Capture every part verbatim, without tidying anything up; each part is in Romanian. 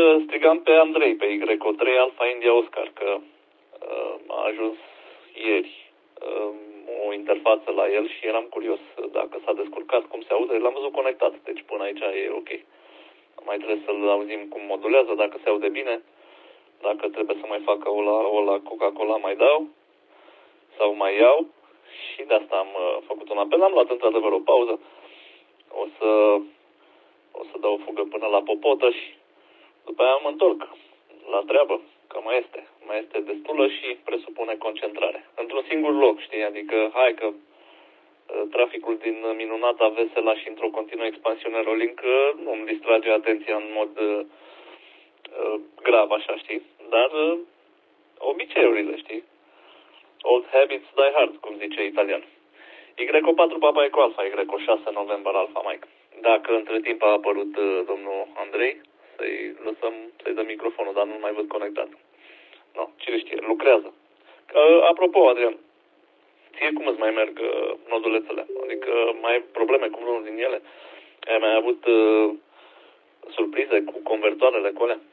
strigam pe Andrei, pe Y trei Alpha India Oscar, că uh, a ajuns ieri uh, o interfață la el și eram curios dacă s-a descurcat, cum se aude. L-am văzut conectat, deci până aici e ok. Mai trebuie să-l auzim cum modulează, dacă se aude bine, dacă trebuie să mai facă o la, o la Coca-Cola mai dau sau mai iau. Și de asta am uh, făcut un apel. Am luat într-adevăr o pauză. O să, o să dau o fugă până la Popotă și după aia mă întorc la treabă, că mai este. Mai este destulă și presupune concentrare. Într-un singur loc, știi? Adică, hai că uh, traficul din minunata Vesela și într-o continuă expansiune rolling uh, nu îmi distrage atenția în mod uh, uh, grav, așa, știi? Dar uh, obiceiurile, știi? Old habits die hard, cum zice italian. Y patru Papa Eco Alpha, Y șase November Alpha Mike. Dacă între timp a apărut uh, domnul Andrei, să-i lăsăm, să-i dăm microfonul, dar nu-l mai văd conectat. Nu, cine știe, lucrează. Uh, apropo, Adrian, ție cum îți mai merg uh, nodulețele? Adică mai ai probleme cu unul din ele? Ai mai avut uh, surprize cu convertoarele cu alea?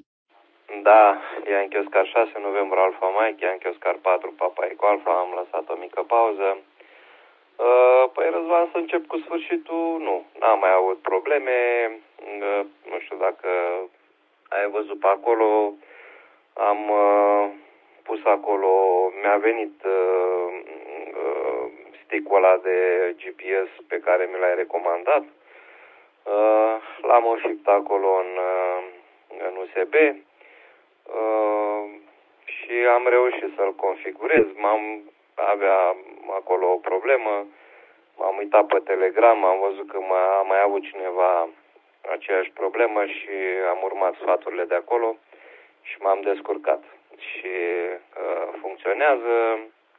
Da, Yankee Oscar șase November Alpha Mike, Yankee Oscar patru Papa Eco Alpha, am lăsat o mică pauză. Uh, păi, Răzvan, să încep cu sfârșitul, nu, n-am mai avut probleme, uh, nu știu dacă ai văzut pe acolo, am uh, pus acolo, mi-a venit uh, uh, stick-ul ăla de G P S pe care mi l-ai recomandat, uh, l-am înfipt acolo în, uh, în U S B uh, și am reușit să-l configurez, m-am avea acolo o problemă, m-am uitat pe Telegram, am văzut că a mai avut cineva aceeași problemă și am urmat sfaturile de acolo și m-am descurcat. Și uh, funcționează.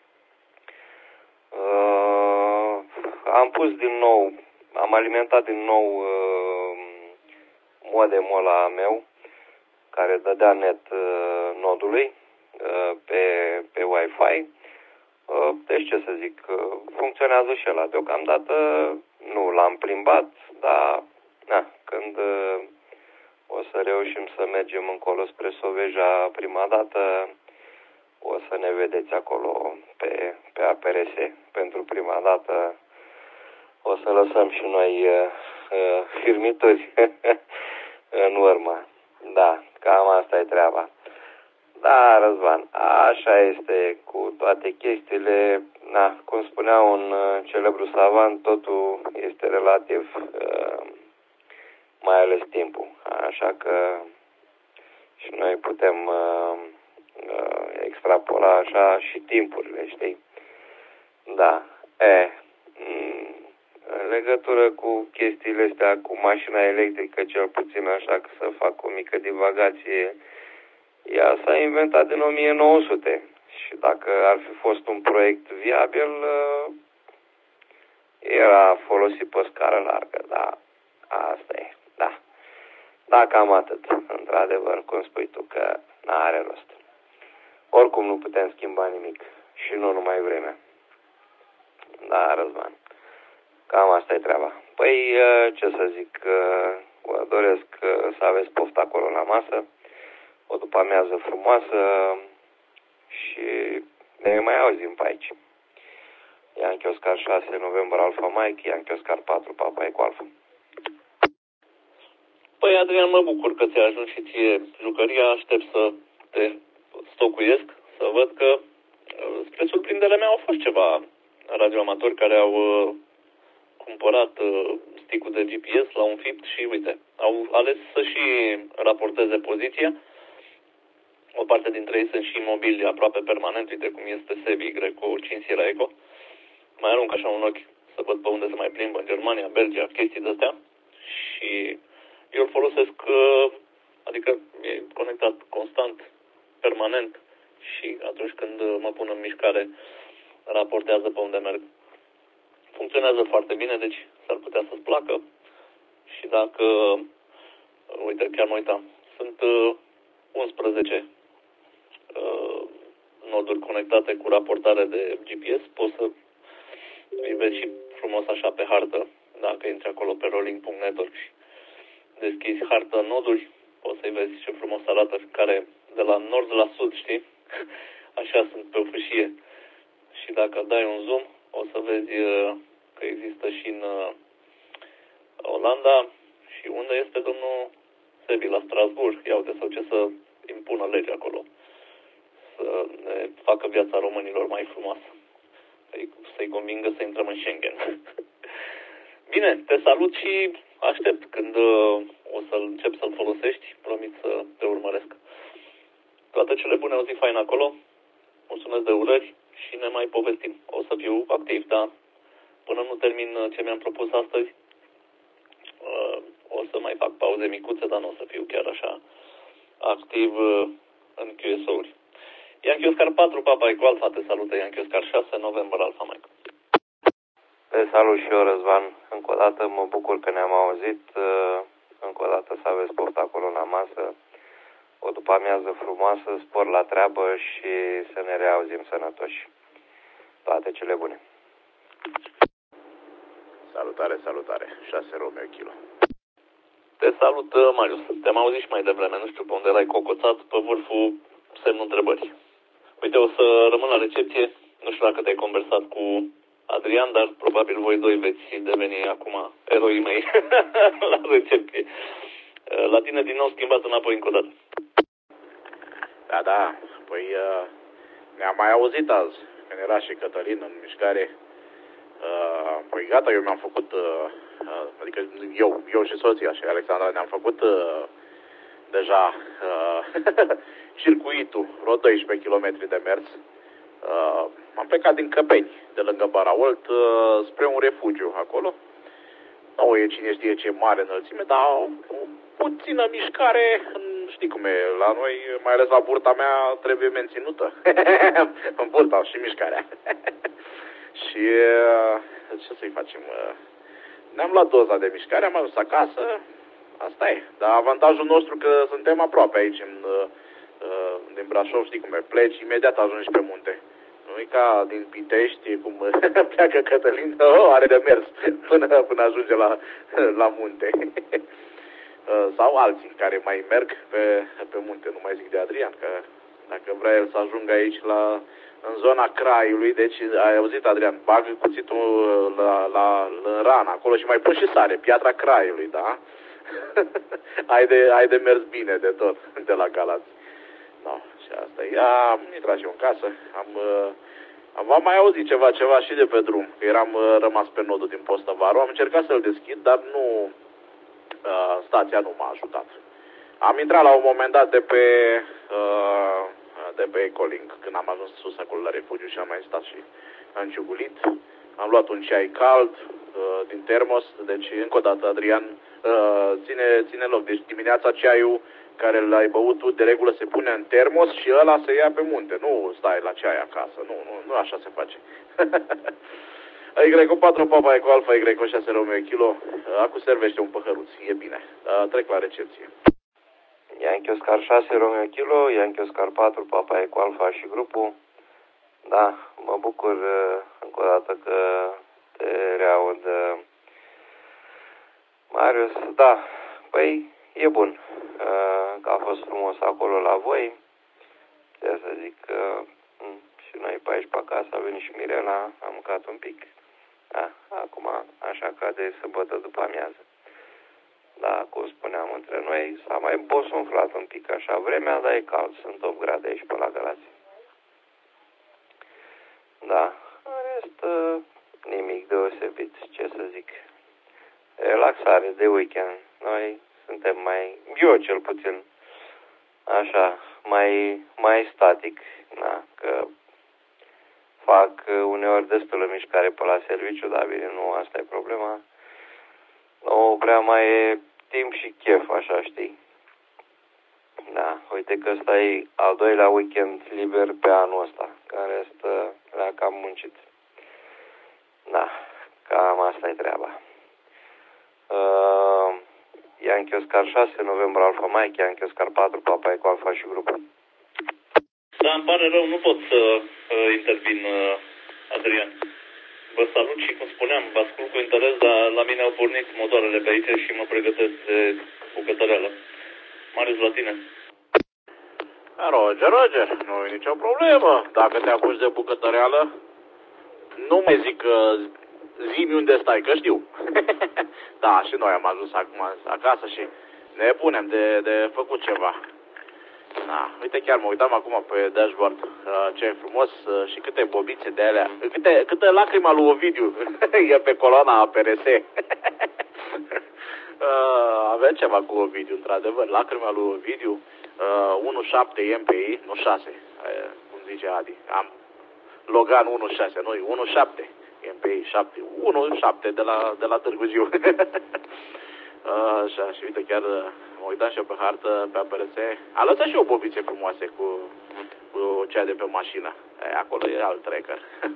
Uh, am pus din nou, am alimentat din nou uh, modemul ăla meu, care dădea net uh, nodului uh, pe, pe Wi-Fi. Deci, ce să zic, funcționează și ăla. Deocamdată nu l-am plimbat, dar na, când o să reușim să mergem încolo spre Soveja prima dată, o să ne vedeți acolo pe, pe A P R S. Pentru prima dată o să lăsăm și noi uh, firmituri în urmă. Da, cam asta e treaba. Da, Răzvan, așa este cu toate chestiile. Na, cum spunea un uh, celebru savant, totul este relativ, uh, mai ales timpul. Așa că și noi putem uh, uh, extrapola așa și timpurile, știi? Da, e, în legătură cu chestiile astea, cu mașina electrică, cel puțin așa, că să fac o mică divagație, ea s-a inventat din o mie nouă sute și dacă ar fi fost un proiect viabil, era folosit pe scară largă, da, asta e, da. Da, cam atât, într-adevăr, cum spui tu, că n-are rost. Oricum nu putem schimba nimic și nu numai vremea. Da, Răzvan, cam asta e treaba. Păi, ce să zic, vă doresc să aveți poftă acolo la masă, o după amiază frumoasă și ne mai auzim pe aici. Yankee Oscar șase November Alpha Mike, Yankee Oscar patru Papa Eco Alpha. Păi, Adrian, mă bucur că ți-a ajuns și ție jucăria. Aștept să te stocuiesc, să văd că, spre surprinderea mea, au fost ceva radioamatori care au uh, cumpărat uh, stick-ul de G P S, l-au înfipt și, uite, au ales să și raporteze poziția. O parte dintre ei sunt și imobili aproape permanent, uite cum este Sebi cu cinci Sierra Eco. Mai arunc așa un ochi să văd pe unde se mai plimbă, în Germania, Belgia, chestii de-astea. Și eu îl folosesc, adică e conectat constant, permanent și atunci când mă pun în mișcare, raportează pe unde merg. Funcționează foarte bine, deci s-ar putea să-ți placă. Și dacă, uite, chiar mă uitam, sunt unsprezece uh, noduri conectate cu raportare de G P S. Poți să îi vezi și frumos așa pe hartă, dacă intri acolo pe rolling punct network și deschizi hartă noduri, poți să-i vezi ce frumos arată, care de la nord la sud, știi? Așa sunt pe o fâșie. Și dacă dai un zoom, o să vezi că există și în Olanda. Și unde este domnul Sebi? La Strasbourg. Ia uite, sau ce să impună legea acolo. Să ne facă viața românilor mai frumoasă. Să-i convingă să intrăm în Schengen. Bine, te salut și aștept când o să încep să-l folosești. Promit să te urmăresc. Toate cele bune, o zi faină acolo. Mulțumesc de urări și ne mai povestim. O să fiu activ, da? Până nu termin ce mi-am propus astăzi, o să mai fac pauze micuțe, dar nu o să fiu chiar așa activ în Q S O-uri. Yankee Oscar patru, Papa Eco Alpha, te salută Yankee Oscar șase, November Alpha Mike. Te salut și eu, Răzvan. Încă o dată mă bucur că ne-am auzit. Încă o dată să aveți poftă acolo la masă. O după amiază frumoasă, spor la treabă și să ne reauzim sănătoși. Toate cele bune. Salutare, salutare. șase Romeo Kilo. Te salut, Marius. Te-am auzit și mai devreme. Nu știu pe unde erai cocoțat, pe vârful semnul întrebării. Uite, o să rămân la recepție. Nu știu dacă te-ai conversat cu Adrian, dar probabil voi doi veți deveni acum eroii mei la recepție. La tine din nou schimbat înapoi încă o dată. Da, da. Păi ne-am mai auzit azi, când era și Cătălin în mișcare. Păi gata, eu mi-am făcut, adică eu, eu și soția și Alexandra ne-am făcut deja circuitul, vreo doisprezece kilometri de mers. Am plecat din Căpeni, de lângă Baraolt, spre un refugiu acolo. Nu e cine știe ce mare înălțime, dar o puțină mișcare, știi cum e, la noi, mai ales la burta mea, trebuie menținută. În burta și mișcarea. Și ce să-i facem? Ne-am luat doza de mișcare, am ajuns acasă, asta e. Dar avantajul nostru că suntem aproape aici, în, din Brașov, știi cum e, pleci, imediat ajungi pe munte. Nu e ca din Pitești, cum pleacă Cătălin, oh, are de mers până, până ajunge la, la munte. Sau alții care mai merg pe, pe munte, nu mai zic de Adrian, că dacă vrea el să ajungă aici la, în zona Craiului, deci ai auzit, Adrian, bagă cuțitul la, la, la ran acolo și mai pun și sare, Piatra Craiului, da? ai, de, ai de mers bine de tot, de la Galați. No, și asta e. Am intrat și eu în casă, am, am, am mai auzit ceva, ceva și de pe drum, că eram rămas pe nodul din Postăvaru, am încercat să-l deschid, dar nu, stația nu m-a ajutat. Am intrat la un moment dat de pe, de pe Ecolink, când am ajuns sus acolo la refugiu și am mai stat și am ciugulit, am luat un ceai cald din termos, deci încă o dată, Adrian, ține, ține loc, deci dimineața ceaiul care l-ai băut tu, de regulă se pune în termos și ăla se ia pe munte. Nu stai la ceai acasă. Nu, nu, nu așa se face. Y patru Papa Eco Alpha, Y șase Romeo Kilo. Acu servește un păhăruț. E bine. Trec la recepție. Yankee Oscar șase Romeo Kilo, Yankee Oscar patru Papa Eco Alpha și grupul. Da, mă bucur încă o dată că te reaud, Marius. Da, păi e bun că a fost frumos acolo la voi. Ce să zic, și noi pe aici pe acasă a venit și Mirela, am mâncat un pic. Da, acum așa cade sâmbătă după amiază. Da, cum spuneam, între noi s-a mai bosunflat un pic așa vremea, dar e cald, sunt opt grade aici pe la Galați. Da, în rest nimic deosebit, ce să zic. Relaxare de weekend. Noi suntem mai, eu cel puțin, așa, mai, mai static, da, că fac uneori destulă mișcare pe la serviciu, dar bine, nu asta e problema. Nu prea mai e timp și chef, așa, știi? Da, uite că ăsta e al doilea weekend liber pe anul ăsta, care restă le-a cam muncit. Da, cam asta e treaba. Uh, Yankee Oscar șase, November Alpha Mike, Yankee Oscar patru, Papa Eco Alpha și grupul. Da, îmi pare rău, nu pot să uh, intervin, uh, Adrian. Vă salut și, cum spuneam, vă ascult cu interes, dar la mine au pornit motoarele pe aici și mă pregătesc de bucătăreală. Marius, la tine. Roger, Roger, nu e nicio problemă. Dacă te apuci de bucătăreală, nu mai zic că zi-mi unde stai, că știu. Da, și noi am ajuns acum acasă și ne punem de, de făcut ceva. Da, uite, chiar mă uitam acum pe dashboard, uh, ce e frumos uh, și câte bobițe de alea, câte, câte lacrima lui Ovidiu e pe coloana P R S. uh, avem ceva cu Ovidiu, într-adevăr, lacrima lui Ovidiu, uh, unu virgulă șapte M P I, nu șase, uh, cum zice Adi, am Logan unu virgulă șase, noi unu virgulă șapte M P I, șapte, unu virgulă șapte de la, de la Târgu Jiu. Așa, și uite, chiar mă uitam și eu pe hartă, pe A P R S, a lăsat și eu bobițe frumoase cu, cu cea de pe mașină. E, acolo e alt tracker.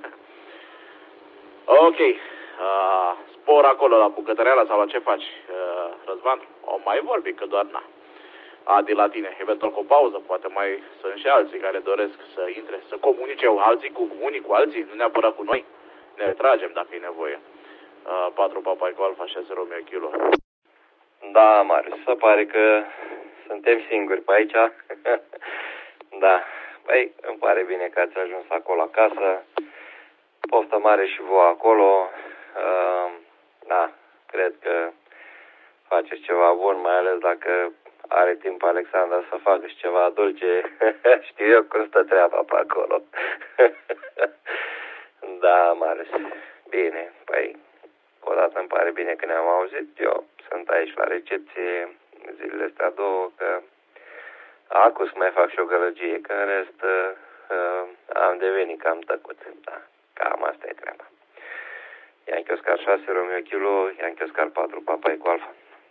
Ok, uh, spor acolo la bucătăreala sau la ce faci, uh, Răzvan? O mai vorbi, că doar na. Adi, la tine, eventual cu o pauză, poate mai sunt și alții care doresc să intre, să comunice alții cu unii cu alții, nu neapărat cu noi. Ne tragem dacă e nevoie. Uh, patru Papa Eco Alfa șase Romeo Kilo. Da, Marius, se pare că suntem singuri pe aici. Da, păi îmi pare bine că ați ajuns acolo acasă. Poftă mare și voi acolo. Uh, da, cred că faceți ceva bun, mai ales dacă are timp Alexandra să facă și ceva dulce. Știu eu cum stă treaba pe acolo. Da, Marius, bine, păi o dată îmi pare bine că ne-am auzit. Eu sunt aici la recepție zilele astea două, că acum să mai fac și o gălăgie, că în rest uh, am devenit cam tăcut. Da, cam asta e treaba. Yankee Oscar șase Romeo Kilo, Yankee Oscar patru Papa Eco Alfa.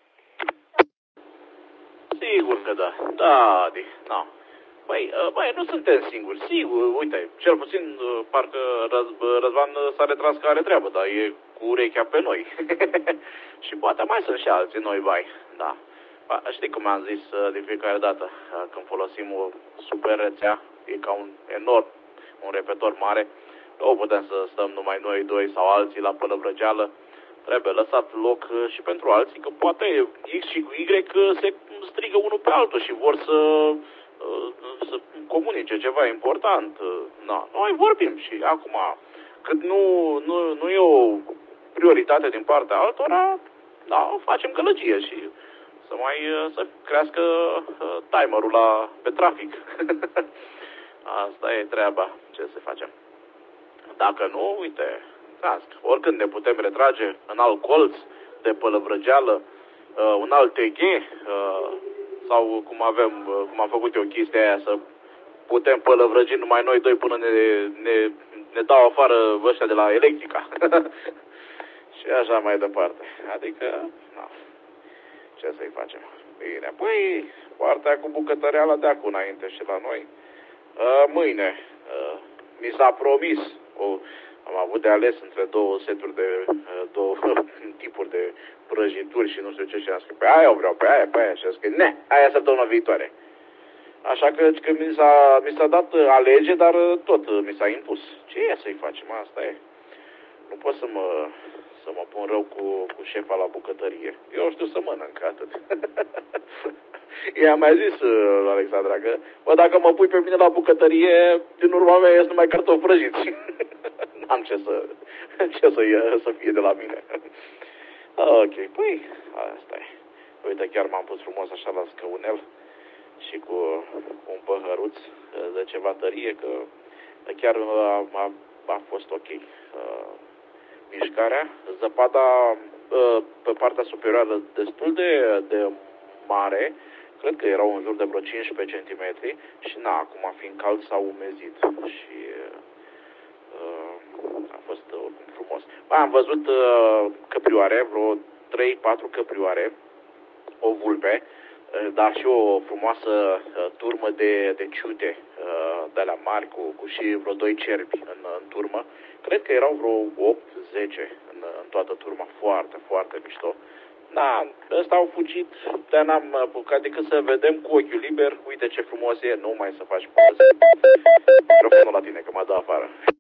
Sigur că da. Da, Adi, da. Băi, băi, nu suntem singuri, sigur, uite, cel puțin parcă Răz, Răzvan s-a retras că are treabă, dar e cu urechea pe noi. Și poate mai sunt și alții noi, bai, da. Ba, știi cum am zis de fiecare dată, când folosim o super rețea, e ca un enorm, un repetor mare, nu putem să stăm numai noi doi sau alții la pălăvrăgeală, trebuie lăsat loc și pentru alții, că poate X și Y se strigă unul pe altul și vor să... să comunice ceva important. Da, noi vorbim și acum, cât nu, nu, nu e o prioritate din partea altora, da, facem gălăgie și să mai să crească timerul la, pe trafic. Asta e treaba, ce să facem. Dacă nu, uite, casc. Oricând ne putem retrage în alt colț de pălăvrăgeală, un alt T G, sau cum avem, cum am făcut eu chestia aia, să putem pălăvrăgi numai noi doi până ne, ne, ne dau afară ăștia de la Electrica. Și așa mai departe. Adică, na, ce să-i facem? Bine, păi, partea cu bucătăreala de acum înainte și la noi. Mâine, mi s-a promis, o, am avut de ales între două seturi de, două tipuri de prăjituri și nu știu ce, și am scris, pe aia o vreau, pe aia, pe aia, și am scris, ne, aia săptămâna viitoare. Așa că, că mi, s-a, mi s-a dat alege, dar tot mi s-a impus. Ce e să-i facem? Asta e. Nu pot să mă, să mă pun rău cu, cu șefa la bucătărie. Eu știu să mănânc, atât. I-am mai zis, Alexandra, că, bă, dacă mă pui pe mine la bucătărie, din urma mea ies numai cartofi prăjiți. N-am ce să, ce să, să fie de la mine. Ok, păi, asta e. Uite, chiar m-am pus frumos așa la scăunel și cu un păhăruț de ceva tărie, că chiar a, a, a fost ok uh, mișcarea. Zăpada uh, pe partea superioară destul de, de mare, cred că erau în jur de vreo cincisprezece centimetri și na, acum fiind cald s-a umezit și uh, a fost oricum frumos. Ba, am văzut uh, căprioare, vreo trei patru căprioare, o vulpe, dar și o frumoasă uh, turmă de, de ciute uh, de la mari cu, cu și vreo doi cerbi în, în turmă. Cred că erau vreo opt zece în, în toată turma. Foarte, foarte mișto. Da, ăsta au fugit, dar n-am apucat decât să vedem cu ochiul liber. Uite ce frumos e, nu mai să faci poză. Microfonul la tine, că m-a dat afară.